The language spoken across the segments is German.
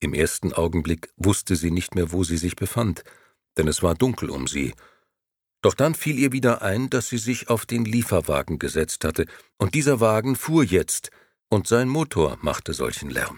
Im ersten Augenblick wusste sie nicht mehr, wo sie sich befand, denn es war dunkel um sie. Doch dann fiel ihr wieder ein, dass sie sich auf den Lieferwagen gesetzt hatte, und dieser Wagen fuhr jetzt, und sein Motor machte solchen Lärm.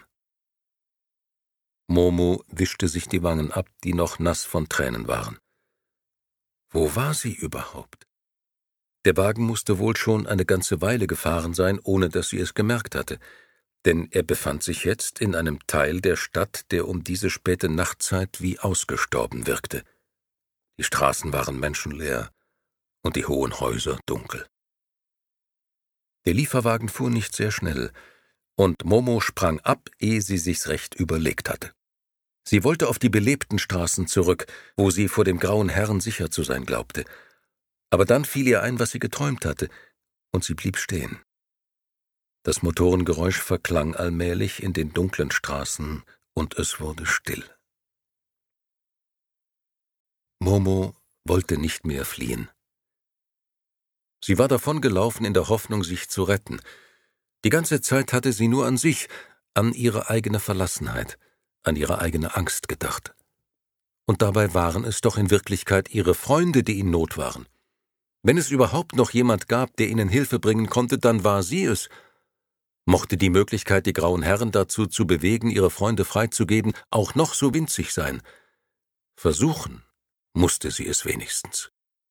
Momo wischte sich die Wangen ab, die noch nass von Tränen waren. Wo war sie überhaupt? Der Wagen musste wohl schon eine ganze Weile gefahren sein, ohne dass sie es gemerkt hatte, denn er befand sich jetzt in einem Teil der Stadt, der um diese späte Nachtzeit wie ausgestorben wirkte. Die Straßen waren menschenleer und die hohen Häuser dunkel. Der Lieferwagen fuhr nicht sehr schnell, und Momo sprang ab, ehe sie sich's recht überlegt hatte. Sie wollte auf die belebten Straßen zurück, wo sie vor dem grauen Herrn sicher zu sein glaubte. Aber dann fiel ihr ein, was sie geträumt hatte, und sie blieb stehen. Das Motorengeräusch verklang allmählich in den dunklen Straßen, und es wurde still. Momo wollte nicht mehr fliehen. Sie war davongelaufen in der Hoffnung, sich zu retten. Die ganze Zeit hatte sie nur an sich, an ihre eigene Verlassenheit, an ihre eigene Angst gedacht. Und dabei waren es doch in Wirklichkeit ihre Freunde, die in Not waren. Wenn es überhaupt noch jemand gab, der ihnen Hilfe bringen konnte, dann war sie es. Mochte die Möglichkeit, die grauen Herren dazu zu bewegen, ihre Freunde freizugeben, auch noch so winzig sein. Versuchen musste sie es wenigstens.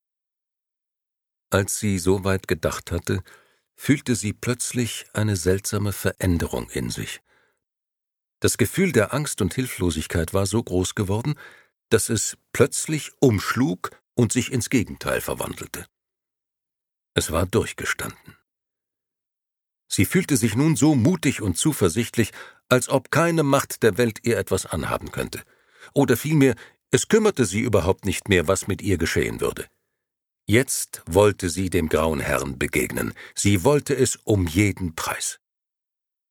Als sie so weit gedacht hatte, fühlte sie plötzlich eine seltsame Veränderung in sich. Das Gefühl der Angst und Hilflosigkeit war so groß geworden, dass es plötzlich umschlug und sich ins Gegenteil verwandelte. Es war durchgestanden. Sie fühlte sich nun so mutig und zuversichtlich, als ob keine Macht der Welt ihr etwas anhaben könnte. Oder vielmehr, es kümmerte sie überhaupt nicht mehr, was mit ihr geschehen würde. Jetzt wollte sie dem grauen Herrn begegnen. Sie wollte es um jeden Preis.